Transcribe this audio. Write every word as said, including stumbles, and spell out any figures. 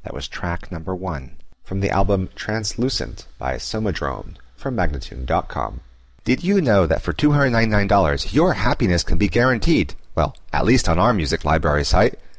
That was track number one from the album Translucent by Somadrone from Magnatune dot com. Did you know that for two hundred ninety-nine dollars your happiness can be guaranteed? Well, at least on our music library site.